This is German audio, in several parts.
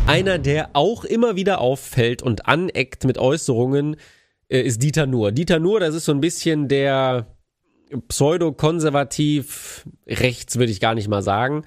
Einer, der auch immer wieder auffällt und aneckt mit Äußerungen, ist Dieter Nuhr. Dieter Nuhr, das ist so ein bisschen der pseudo-konservativ, rechts würde ich gar nicht mal sagen,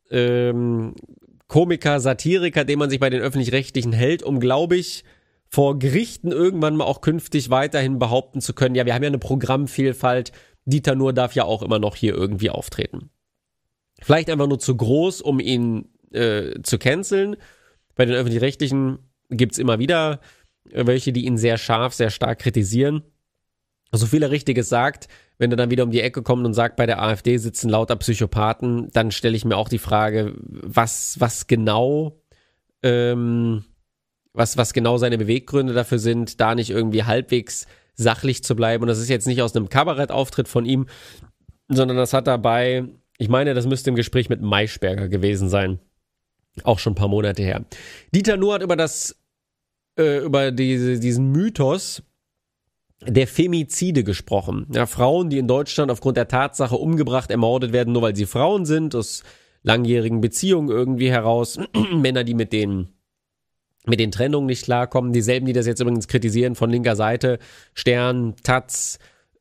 Komiker, Satiriker, den man sich bei den Öffentlich-Rechtlichen hält, um, glaube ich, vor Gerichten irgendwann mal auch künftig weiterhin behaupten zu können, ja, wir haben ja eine Programmvielfalt, Dieter Nuhr darf ja auch immer noch hier irgendwie auftreten. Vielleicht einfach nur zu groß, um ihn zu canceln. Bei den Öffentlich-Rechtlichen gibt's immer wieder welche, die ihn sehr scharf, sehr stark kritisieren. So viel er Richtiges sagt, wenn er dann wieder um die Ecke kommt und sagt, bei der AfD sitzen lauter Psychopathen, dann stelle ich mir auch die Frage, was genau seine Beweggründe dafür sind, da nicht irgendwie halbwegs sachlich zu bleiben. Und das ist jetzt nicht aus einem Kabarettauftritt von ihm, sondern das hat dabei, ich meine, das müsste im Gespräch mit Maischberger gewesen sein. Auch schon ein paar Monate her. Dieter Nuhr hat über diesen Mythos der Femizide gesprochen. Ja, Frauen, die in Deutschland aufgrund der Tatsache umgebracht, ermordet werden, nur weil sie Frauen sind, aus langjährigen Beziehungen irgendwie heraus. Männer, die mit den Trennungen nicht klarkommen. Dieselben, die das jetzt übrigens kritisieren von linker Seite. Stern, Taz,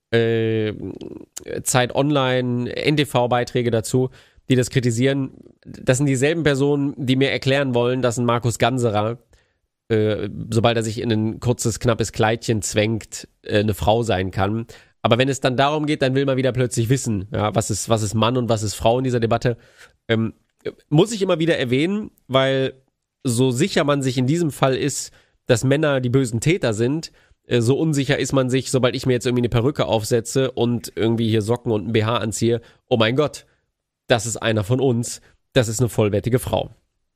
Zeit Online, NTV-Beiträge dazu, die das kritisieren. Das sind dieselben Personen, die mir erklären wollen, dass ein Markus Ganserer, sobald er sich in ein kurzes, knappes Kleidchen zwängt, eine Frau sein kann. Aber wenn es dann darum geht, dann will man wieder plötzlich wissen, ja, was ist Mann und was ist Frau in dieser Debatte. Muss ich immer wieder erwähnen, weil so sicher man sich in diesem Fall ist, dass Männer die bösen Täter sind, so unsicher ist man sich, sobald ich mir jetzt irgendwie eine Perücke aufsetze und irgendwie hier Socken und ein BH anziehe. Oh mein Gott, das ist einer von uns, das ist eine vollwertige Frau.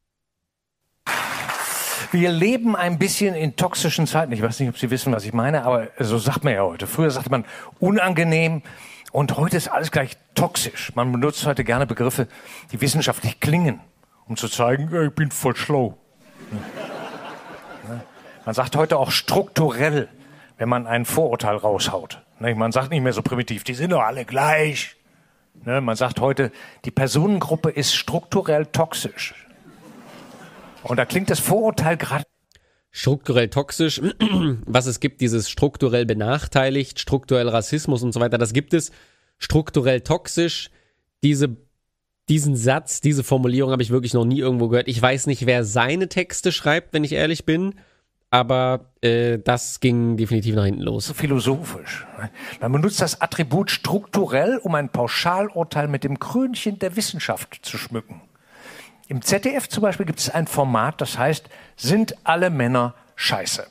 Wir leben ein bisschen in toxischen Zeiten. Ich weiß nicht, ob Sie wissen, was ich meine, aber so sagt man ja heute. Früher sagte man unangenehm und heute ist alles gleich toxisch. Man benutzt heute gerne Begriffe, die wissenschaftlich klingen, um zu zeigen, ich bin voll schlau. Man sagt heute auch strukturell, wenn man ein Vorurteil raushaut. Man sagt nicht mehr so primitiv, die sind doch alle gleich. Man sagt heute, die Personengruppe ist strukturell toxisch. Und da klingt das Vorurteil gerade. Strukturell toxisch, was es gibt, dieses strukturell benachteiligt, strukturell Rassismus und so weiter, das gibt es. Strukturell toxisch, diesen Satz, diese Formulierung habe ich wirklich noch nie irgendwo gehört. Ich weiß nicht, wer seine Texte schreibt, wenn ich ehrlich bin, aber das ging definitiv nach hinten los. So philosophisch. Man benutzt das Attribut strukturell, um ein Pauschalurteil mit dem Krönchen der Wissenschaft zu schmücken. Im ZDF zum Beispiel gibt es ein Format, das heißt, sind alle Männer scheiße?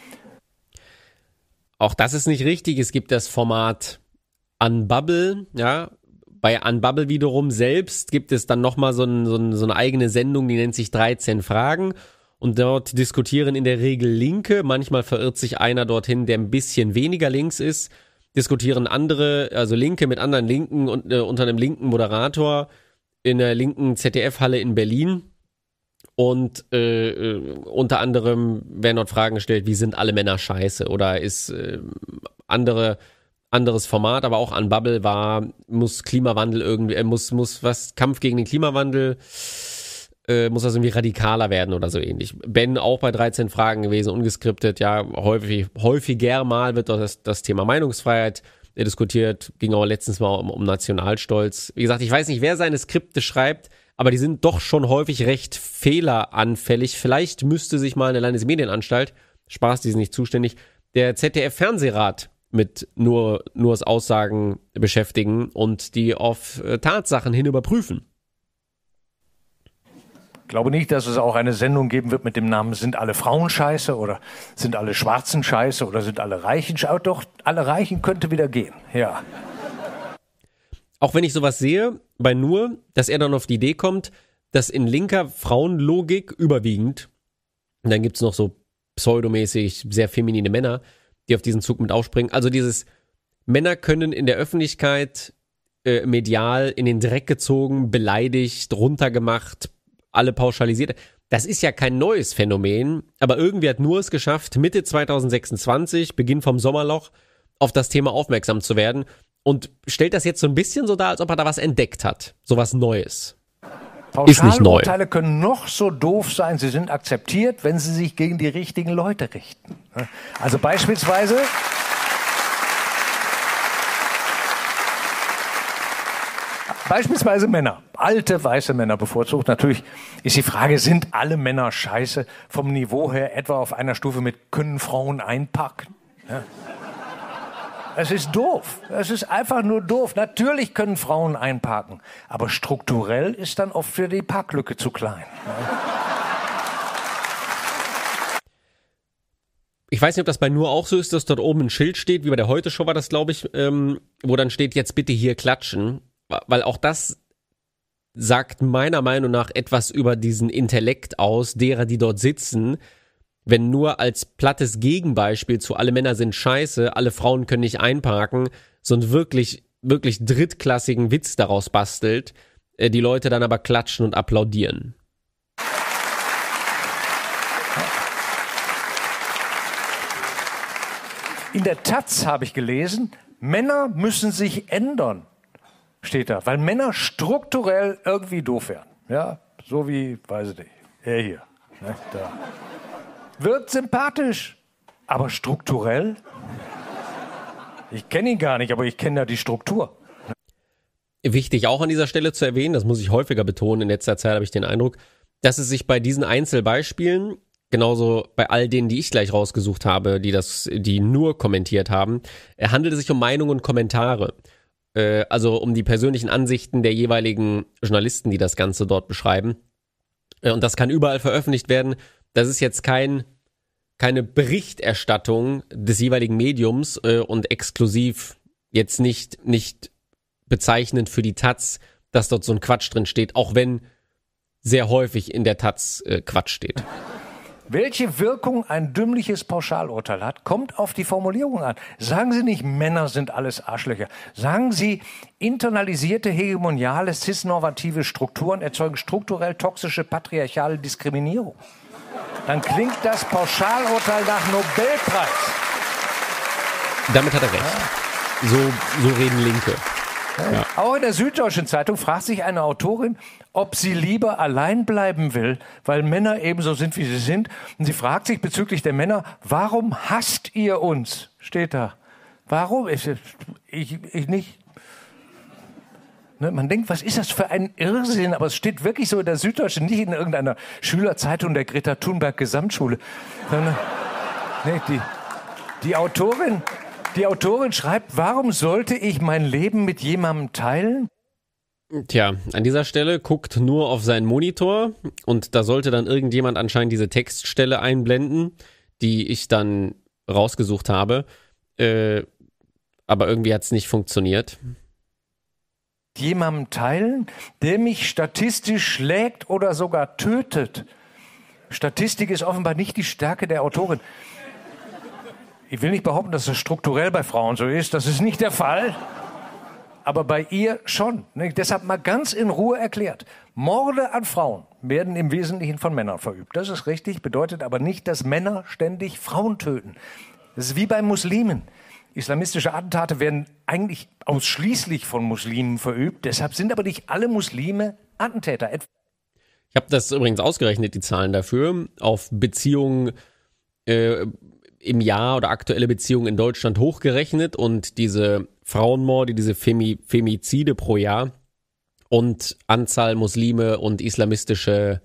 Auch das ist nicht richtig. Es gibt das Format Unbubble, ja. Bei Unbubble wiederum selbst gibt es dann nochmal so eine eigene Sendung, die nennt sich 13 Fragen. Und dort diskutieren in der Regel Linke, manchmal verirrt sich einer dorthin, der ein bisschen weniger links ist, diskutieren andere, also Linke mit anderen Linken und unter einem linken Moderator in der linken ZDF-Halle in Berlin. Und unter anderem werden dort Fragen gestellt, wie sind alle Männer scheiße? Oder ist anderes Format, aber auch Unbubble muss Klimawandel irgendwie, Kampf gegen den Klimawandel, muss das irgendwie radikaler werden oder so ähnlich. Ben auch bei 13 Fragen gewesen, ungeskriptet, ja, häufiger mal wird das Thema Meinungsfreiheit diskutiert, ging auch letztens mal um Nationalstolz. Wie gesagt, ich weiß nicht, wer seine Skripte schreibt, aber die sind doch schon häufig recht fehleranfällig. Vielleicht müsste sich mal eine Landesmedienanstalt, Spaß, die sind nicht zuständig, der ZDF-Fernsehrat mit Nurs Aussagen beschäftigen und die auf Tatsachen hin überprüfen. Ich glaube nicht, dass es auch eine Sendung geben wird mit dem Namen Sind alle Frauen scheiße oder sind alle Schwarzen scheiße oder sind alle Reichen scheiße. Doch, alle Reichen könnte wieder gehen, ja. Auch wenn ich sowas sehe bei Nur, dass er dann auf die Idee kommt, dass in linker Frauenlogik überwiegend, und dann gibt's noch so pseudomäßig sehr feminine Männer, die auf diesen Zug mit aufspringen. Also dieses Männer können in der Öffentlichkeit medial in den Dreck gezogen, beleidigt, runtergemacht, alle pauschalisiert. Das ist ja kein neues Phänomen, aber irgendwie hat Nur es geschafft, Mitte 2026, Beginn vom Sommerloch, auf das Thema aufmerksam zu werden und stellt das jetzt so ein bisschen so dar, als ob er da was entdeckt hat. So was Neues. Ist nicht neu. Pauschalurteile können noch so doof sein, sie sind akzeptiert, wenn sie sich gegen die richtigen Leute richten. Also beispielsweise Männer, alte weiße Männer bevorzugt. Natürlich ist die Frage, sind alle Männer scheiße vom Niveau her etwa auf einer Stufe mit können Frauen einpacken? Ja. Es ist doof. Es ist einfach nur doof. Natürlich können Frauen einparken, aber strukturell ist dann oft für die Parklücke zu klein. Ich weiß nicht, ob das bei Nur auch so ist, dass dort oben ein Schild steht, wie bei der Heute-Show war das, glaube ich, wo dann steht, jetzt bitte hier klatschen, weil auch das sagt meiner Meinung nach etwas über diesen Intellekt aus, derer, die dort sitzen. Wenn nur als plattes Gegenbeispiel zu alle Männer sind scheiße, alle Frauen können nicht einparken, so einen wirklich, wirklich drittklassigen Witz daraus bastelt, die Leute dann aber klatschen und applaudieren. In der Taz habe ich gelesen, Männer müssen sich ändern, steht da, weil Männer strukturell irgendwie doof werden. Ja, so wie, weiß ich nicht, er hier, ne, da. Wird sympathisch, aber strukturell? Ich kenne ihn gar nicht, aber ich kenne ja die Struktur. Wichtig auch an dieser Stelle zu erwähnen, das muss ich häufiger betonen, in letzter Zeit habe ich den Eindruck, dass es sich bei diesen Einzelbeispielen, genauso bei all denen, die ich gleich rausgesucht habe, die nur kommentiert haben, handelt es sich um Meinungen und Kommentare. Also um die persönlichen Ansichten der jeweiligen Journalisten, die das Ganze dort beschreiben. Und das kann überall veröffentlicht werden. Das ist jetzt keine Berichterstattung des jeweiligen Mediums und exklusiv jetzt nicht bezeichnend für die Taz, dass dort so ein Quatsch drin steht, auch wenn sehr häufig in der Taz Quatsch steht. Welche Wirkung ein dümmliches Pauschalurteil hat, kommt auf die Formulierung an. Sagen Sie nicht, Männer sind alles Arschlöcher. Sagen Sie, internalisierte, hegemoniale, cisnormative Strukturen erzeugen strukturell toxische, patriarchale Diskriminierung. Dann klingt das Pauschalurteil nach Nobelpreis. Damit hat er recht. Ja. So reden Linke. Ja. Auch in der Süddeutschen Zeitung fragt sich eine Autorin, ob sie lieber allein bleiben will, weil Männer ebenso sind, wie sie sind. Und sie fragt sich bezüglich der Männer, warum hasst ihr uns? Steht da. Warum? Ich nicht. Ne, man denkt, was ist das für ein Irrsinn? Aber es steht wirklich so in der Süddeutschen, nicht in irgendeiner Schülerzeitung der Greta Thunberg Gesamtschule. Sondern, nee, die Autorin schreibt, warum sollte ich mein Leben mit jemandem teilen? Tja, an dieser Stelle guckt nur auf seinen Monitor und da sollte dann irgendjemand anscheinend diese Textstelle einblenden, die ich dann rausgesucht habe. Aber irgendwie hat es nicht funktioniert. Jemandem teilen, der mich statistisch schlägt oder sogar tötet. Statistik ist offenbar nicht die Stärke der Autorin. Ich will nicht behaupten, dass es strukturell bei Frauen so ist. Das ist nicht der Fall. Aber bei ihr schon. Deshalb mal ganz in Ruhe erklärt. Morde an Frauen werden im Wesentlichen von Männern verübt. Das ist richtig, bedeutet aber nicht, dass Männer ständig Frauen töten. Das ist wie bei Muslimen. Islamistische Attentate werden eigentlich ausschließlich von Muslimen verübt. Deshalb sind aber nicht alle Muslime Attentäter. Ich habe das übrigens ausgerechnet, die Zahlen dafür, auf Beziehungen im Jahr oder aktuelle Beziehungen in Deutschland hochgerechnet und diese Frauenmorde, diese Femizide pro Jahr und Anzahl Muslime und islamistische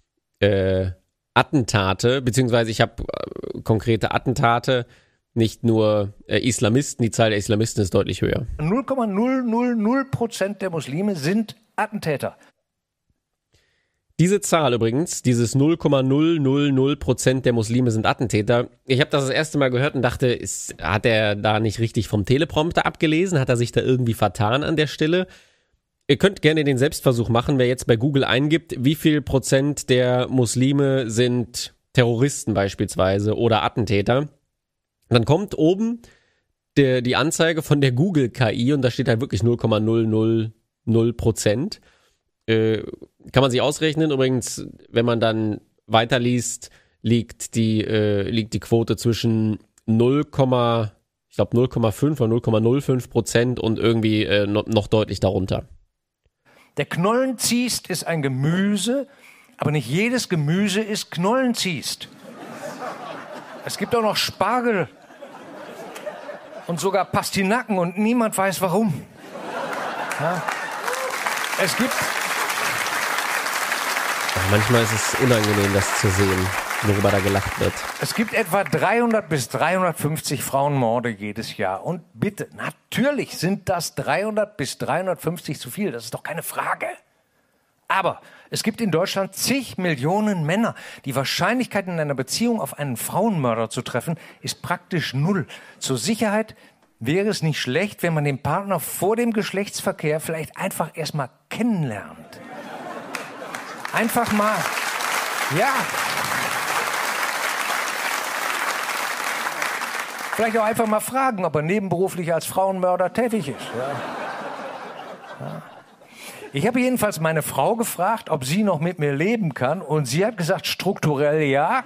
Attentate, beziehungsweise ich habe konkrete Attentate, nicht nur Islamisten, die Zahl der Islamisten ist deutlich höher. 0,000% der Muslime sind Attentäter. Diese Zahl übrigens, dieses 0,000% der Muslime sind Attentäter. Ich habe das erste Mal gehört und dachte, hat er da nicht richtig vom Teleprompter abgelesen? Hat er sich da irgendwie vertan an der Stelle? Ihr könnt gerne den Selbstversuch machen, wer jetzt bei Google eingibt, wie viel Prozent der Muslime sind Terroristen beispielsweise oder Attentäter. Dann kommt oben die Anzeige von der Google-KI und da steht halt wirklich 0,000%. Kann man sich ausrechnen. Übrigens, wenn man dann weiterliest, liegt die Quote zwischen 0,5 oder 0,05% und irgendwie noch deutlich darunter. Der Knollenziest ist ein Gemüse, aber nicht jedes Gemüse ist Knollenziest. Es gibt auch noch Spargel und sogar Pastinaken und niemand weiß warum. Ja? Es gibt... Manchmal ist es unangenehm, das zu sehen, worüber da gelacht wird. Es gibt etwa 300 bis 350 Frauenmorde jedes Jahr. Und bitte, natürlich sind das 300 bis 350 zu viel. Das ist doch keine Frage. Aber es gibt in Deutschland zig Millionen Männer. Die Wahrscheinlichkeit, in einer Beziehung auf einen Frauenmörder zu treffen, ist praktisch null. Zur Sicherheit wäre es nicht schlecht, wenn man den Partner vor dem Geschlechtsverkehr vielleicht einfach erstmal kennenlernt. Einfach mal, ja. Vielleicht auch einfach mal fragen, ob er nebenberuflich als Frauenmörder tätig ist. Ja. Ja. Ich habe jedenfalls meine Frau gefragt, ob sie noch mit mir leben kann. Und sie hat gesagt, strukturell ja.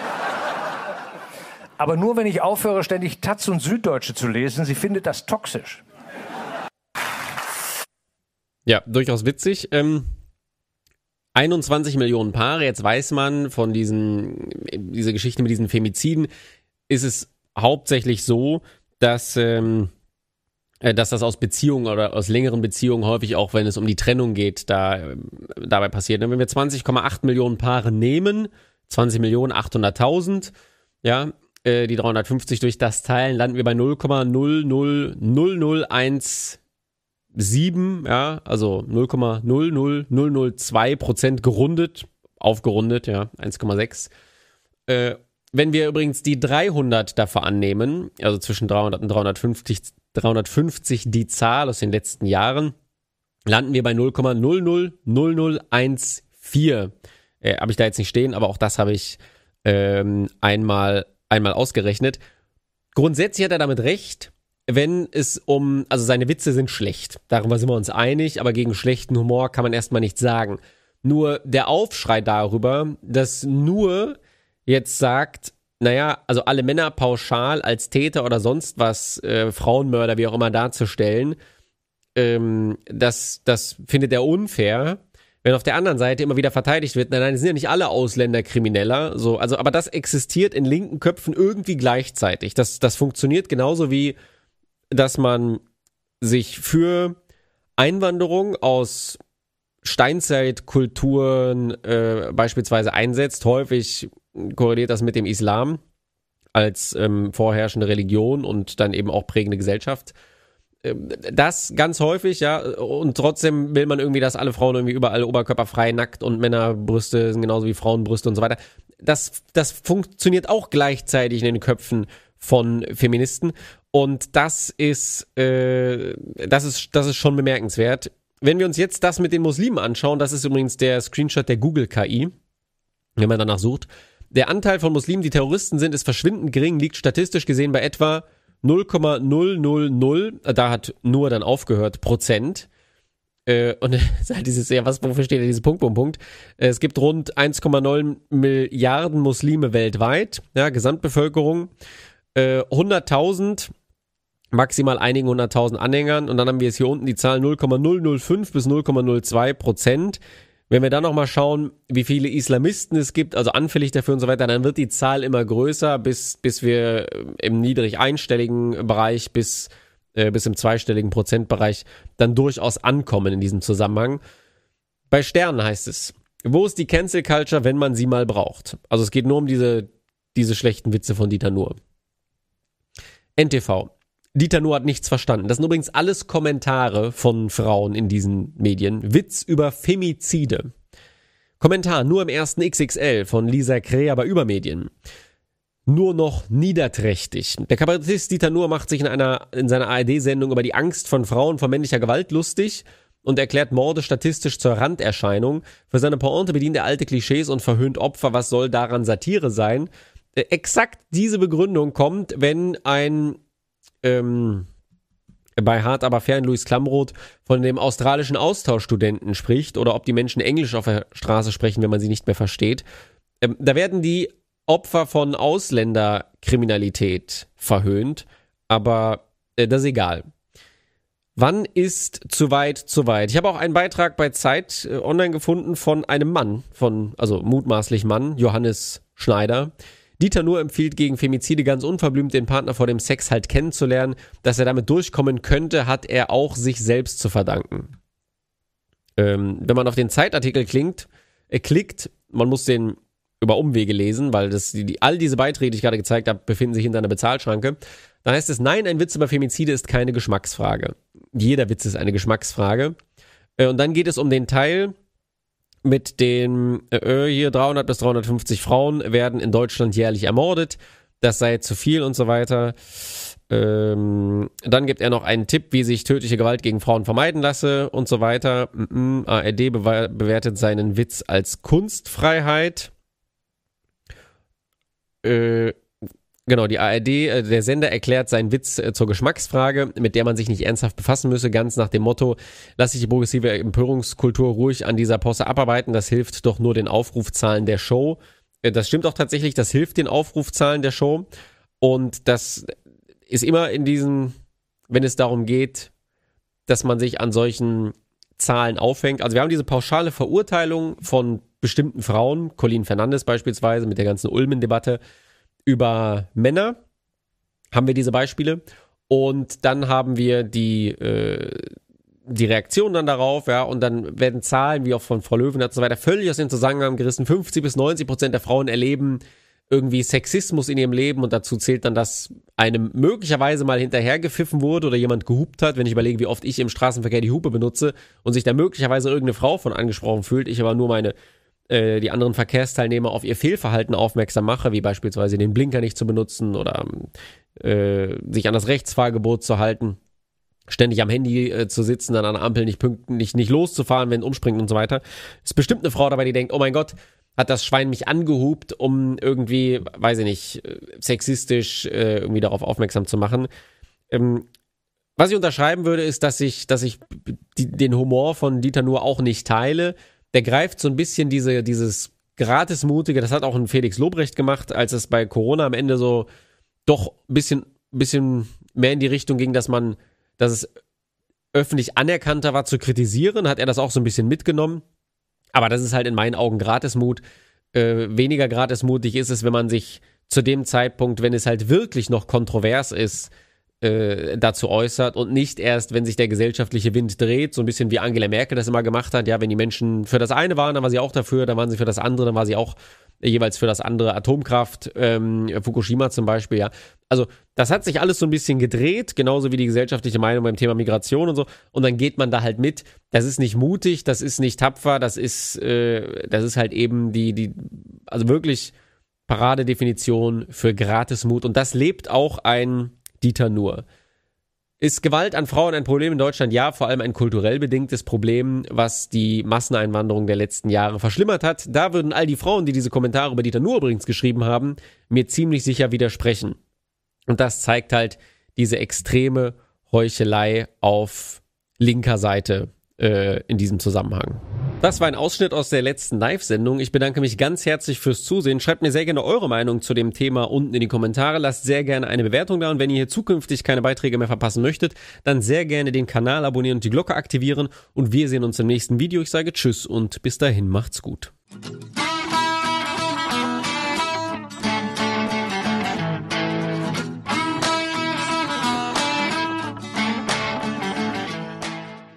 Aber nur, wenn ich aufhöre, ständig Taz und Süddeutsche zu lesen. Sie findet das toxisch. Ja, durchaus witzig. 21 Millionen Paare, jetzt weiß man von diese Geschichte mit diesen Femiziden, ist es hauptsächlich so, dass das aus Beziehungen oder aus längeren Beziehungen häufig auch, wenn es um die Trennung geht, dabei passiert. Wenn wir 20,8 Millionen Paare nehmen, 20 Millionen 800.000, ja, die 350 durch das teilen, landen wir bei 0,00001 7, ja, also 0,00002% gerundet, aufgerundet, ja, 1,6. Wenn wir übrigens die 300 dafür annehmen, also zwischen 300 und 350 die Zahl aus den letzten Jahren, landen wir bei 0,000014. Habe ich da jetzt nicht stehen, aber auch das habe ich einmal ausgerechnet. Grundsätzlich hat er damit recht, wenn es also seine Witze sind schlecht. Darüber sind wir uns einig, aber gegen schlechten Humor kann man erstmal nichts sagen. Nur der Aufschrei darüber, dass nur jetzt sagt, naja, also alle Männer pauschal als Täter oder sonst was, Frauenmörder, wie auch immer darzustellen, das findet er unfair. Wenn auf der anderen Seite immer wieder verteidigt wird, nein, es sind ja nicht alle Ausländer Krimineller, so, also, aber das existiert in linken Köpfen irgendwie gleichzeitig. Das funktioniert genauso wie, dass man sich für Einwanderung aus Steinzeitkulturen beispielsweise einsetzt. Häufig korreliert das mit dem Islam als vorherrschende Religion und dann eben auch prägende Gesellschaft. Das ganz häufig, ja, und trotzdem will man irgendwie, dass alle Frauen irgendwie überall oberkörperfrei, nackt und Männerbrüste sind genauso wie Frauenbrüste und so weiter. Das funktioniert auch gleichzeitig in den Köpfen von Feministen und das ist schon bemerkenswert. Wenn wir uns jetzt das mit den Muslimen anschauen, das ist übrigens der Screenshot der Google-KI, wenn man danach sucht. Der Anteil von Muslimen, die Terroristen sind, ist verschwindend gering, liegt statistisch gesehen bei etwa 0,000, da hat nur dann aufgehört, Prozent. Und dieses, ja, wofür steht denn dieses Punkt? Es gibt rund 1,9 Milliarden Muslime weltweit, ja, Gesamtbevölkerung, 100.000, maximal einigen 100.000 Anhängern und dann haben wir jetzt hier unten die Zahl 0,005 bis 0,02%. Wenn wir dann nochmal schauen, wie viele Islamisten es gibt, also anfällig dafür und so weiter, dann wird die Zahl immer größer, bis wir im niedrig einstelligen Bereich bis im zweistelligen Prozentbereich dann durchaus ankommen in diesem Zusammenhang. Bei Stern heißt es, wo ist die Cancel Culture, wenn man sie mal braucht? Also es geht nur um diese schlechten Witze von Dieter Nuhr. NTV. Dieter Nuhr hat nichts verstanden. Das sind übrigens alles Kommentare von Frauen in diesen Medien. Witz über Femizide. Kommentar nur im ersten XXL von Lisa Kräher bei Übermedien. Nur noch niederträchtig. Der Kabarettist Dieter Nuhr macht sich in seiner ARD-Sendung über die Angst von Frauen vor männlicher Gewalt lustig und erklärt Morde statistisch zur Randerscheinung. Für seine Pointe bedient er alte Klischees und verhöhnt Opfer. Was soll daran Satire sein? Exakt diese Begründung kommt, wenn ein bei Hart aber fair in Louis Klamroth von dem australischen Austauschstudenten spricht oder ob die Menschen Englisch auf der Straße sprechen, wenn man sie nicht mehr versteht. Da werden die Opfer von Ausländerkriminalität verhöhnt, aber das ist egal. Wann ist zu weit zu weit? Ich habe auch einen Beitrag bei Zeit online gefunden von einem Mann, also mutmaßlich Mann, Johannes Schneider. Dieter Nuhr empfiehlt gegen Femizide ganz unverblümt, den Partner vor dem Sex halt kennenzulernen. Dass er damit durchkommen könnte, hat er auch sich selbst zu verdanken. Wenn man auf den Zeitartikel klickt, man muss den über Umwege lesen, weil all diese Beiträge, die ich gerade gezeigt habe, befinden sich hinter einer Bezahlschranke. Da heißt es, nein, ein Witz über Femizide ist keine Geschmacksfrage. Jeder Witz ist eine Geschmacksfrage. Und dann geht es um den Teil mit den hier 300 bis 350 Frauen werden in Deutschland jährlich ermordet. Das sei zu viel und so weiter. Dann gibt er noch einen Tipp, wie sich tödliche Gewalt gegen Frauen vermeiden lasse und so weiter. ARD bewertet seinen Witz als Kunstfreiheit. Genau, die ARD, der Sender erklärt seinen Witz zur Geschmacksfrage, mit der man sich nicht ernsthaft befassen müsse, ganz nach dem Motto, lass sich die progressive Empörungskultur ruhig an dieser Posse abarbeiten, das hilft doch nur den Aufrufzahlen der Show. Das stimmt auch tatsächlich, das hilft den Aufrufzahlen der Show und das ist immer in diesen, wenn es darum geht, dass man sich an solchen Zahlen aufhängt. Also wir haben diese pauschale Verurteilung von bestimmten Frauen, Colleen Fernandes beispielsweise mit der ganzen Ulmen-Debatte, über Männer haben wir diese Beispiele und dann haben wir die Reaktion dann darauf, ja, und dann werden Zahlen, wie auch von Frau Löwen und so weiter, völlig aus dem Zusammenhang gerissen. 50-90% der Frauen erleben irgendwie Sexismus in ihrem Leben und dazu zählt dann, dass einem möglicherweise mal hinterhergepfiffen wurde oder jemand gehupt hat, wenn ich überlege, wie oft ich im Straßenverkehr die Hupe benutze und sich da möglicherweise irgendeine Frau von angesprochen fühlt, ich aber nur die anderen Verkehrsteilnehmer auf ihr Fehlverhalten aufmerksam mache, wie beispielsweise den Blinker nicht zu benutzen oder sich an das Rechtsfahrgebot zu halten, ständig am Handy zu sitzen, dann an der Ampel nicht loszufahren, wenn umspringt und so weiter. Ist bestimmt eine Frau dabei, die denkt, oh mein Gott, hat das Schwein mich angehupt, um irgendwie, weiß ich nicht, sexistisch irgendwie darauf aufmerksam zu machen. Was ich unterschreiben würde, ist, dass ich den Humor von Dieter Nuhr auch nicht teile. Der greift so ein bisschen dieses Gratismutige, das hat auch ein Felix Lobrecht gemacht, als es bei Corona am Ende so doch ein bisschen mehr in die Richtung ging, dass es öffentlich anerkannter war zu kritisieren, hat er das auch so ein bisschen mitgenommen. Aber das ist halt in meinen Augen Gratismut. Weniger gratismutig ist es, wenn man sich zu dem Zeitpunkt, wenn es halt wirklich noch kontrovers ist, dazu äußert und nicht erst, wenn sich der gesellschaftliche Wind dreht, so ein bisschen wie Angela Merkel das immer gemacht hat, ja, wenn die Menschen für das eine waren, dann war sie auch dafür, dann waren sie für das andere, dann war sie auch jeweils für das andere, Atomkraft, Fukushima zum Beispiel, ja. Also das hat sich alles so ein bisschen gedreht, genauso wie die gesellschaftliche Meinung beim Thema Migration und so, und dann geht man da halt mit. Das ist nicht mutig, das ist nicht tapfer, das ist halt eben also wirklich Paradedefinition für Gratismut und das lebt auch ein Dieter Nuhr. Ist Gewalt an Frauen ein Problem in Deutschland? Ja, vor allem ein kulturell bedingtes Problem, was die Masseneinwanderung der letzten Jahre verschlimmert hat. Da würden all die Frauen, die diese Kommentare über Dieter Nuhr übrigens geschrieben haben, mir ziemlich sicher widersprechen. Und das zeigt halt diese extreme Heuchelei auf linker Seite in diesem Zusammenhang. Das war ein Ausschnitt aus der letzten Live-Sendung. Ich bedanke mich ganz herzlich fürs Zusehen. Schreibt mir sehr gerne eure Meinung zu dem Thema unten in die Kommentare. Lasst sehr gerne eine Bewertung da und wenn ihr hier zukünftig keine Beiträge mehr verpassen möchtet, dann sehr gerne den Kanal abonnieren und die Glocke aktivieren und wir sehen uns im nächsten Video. Ich sage Tschüss und bis dahin macht's gut.